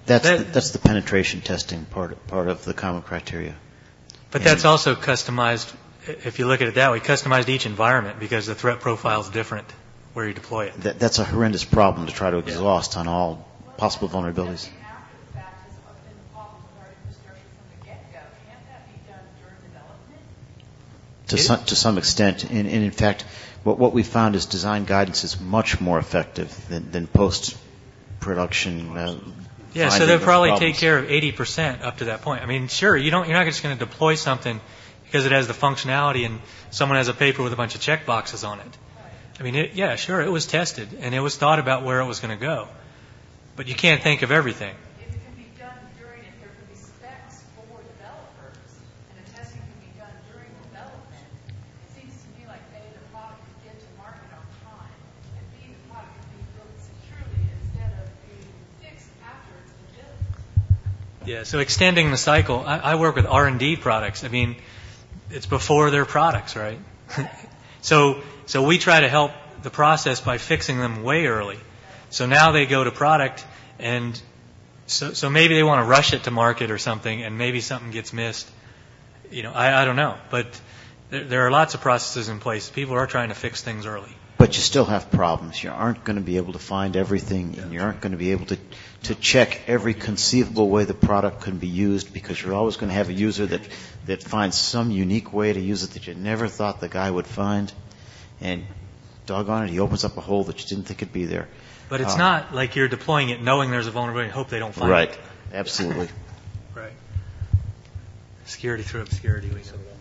That's the penetration testing part of the common criteria. But that's also customized, if you look at it that way, customized to each environment because the threat profile is different where you deploy it. That's a horrendous problem to try to exhaust on all possible vulnerabilities. To some extent, and in fact, what we found is design guidance is much more effective than post-production. So they'll probably take care of 80% up to that point. I mean, sure, you're not just going to deploy something because it has the functionality and someone has a paper with a bunch of check boxes on it. I mean, sure, it was tested and it was thought about where it was going to go, but you can't think of everything. If it can be done during it, there can be specs for developers, and the testing can be done during development. It seems to me like A, the product could get to market on time, and B, the product could be built securely instead of being fixed after it's been built. Yeah, so extending the cycle. I work with R&D products. I mean, it's before their products, right? So we try to help the process by fixing them way early. So now they go to product, and so maybe they want to rush it to market or something, and maybe something gets missed. I don't know. But there are lots of processes in place. People are trying to fix things early. But you still have problems. You aren't going to be able to find everything, and you aren't going to be able to check every conceivable way the product can be used, because you're always going to have a user that finds some unique way to use it that you never thought the guy would find. And doggone it, he opens up a hole that you didn't think would be there. But it's not like you're deploying it knowing there's a vulnerability and hope they don't find it. Right. Absolutely. Right. Security through obscurity, we know.